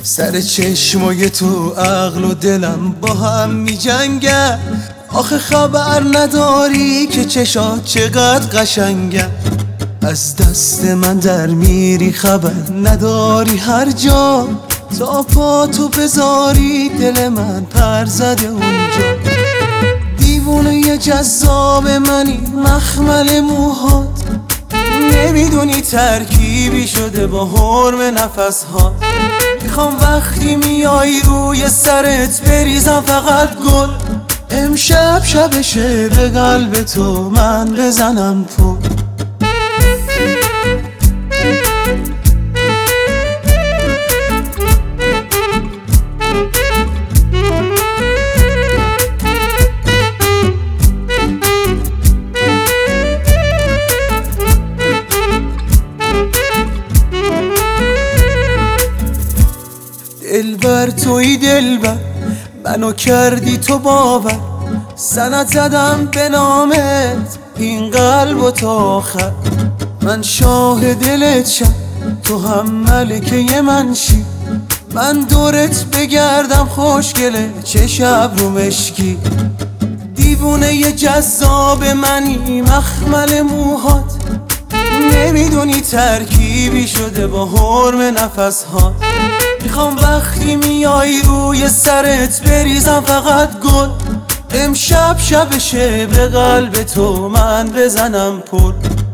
سر چشمای تو عقل و دلم با هم می جنگن. آخه خبر نداری که چشات چقدر قشنگن. از دست من در میری خبر نداری هر جا، تا پا تو بذاری دل من پر زده اونجا. دیوونه جذاب منی مخمل موهات، نمیدونی ترکیبی شده با حرم نفس‌ها. میخوام وقتی میای روی سرت بریزم فقط گل، امشب شبشه به قلب تو من بزنم پول. دلبر توی دلبر، منو کردی تو باور. سند زدم به نامت این قلب و تا آخر. من شاه دلت شم، تو هم ملکه من شی. من دورت بگردم خوشگله چه شب رو مشکی. دیوونه جذاب منی مخمل موهات، نمیدونی ترکیبی شده با حرم نفس‌ها. میخوام وقتی میای روی سرت بریزم فقط گل، امشب شبشه به قلب تو من بزنم پول.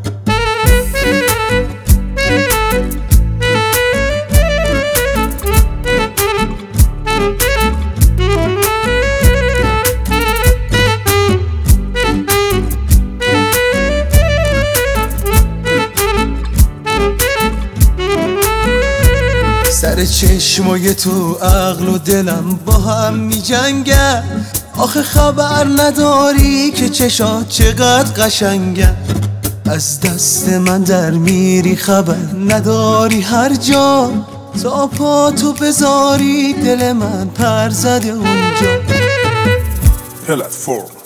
سر چشمای تو عقل و دلم با هم می جنگن. آخه خبر نداری که چشات چقدر قشنگن. از دست من در میری خبر نداری هر جا، تا پا تو بذاری دل من پر زده اونجا. پلتفرم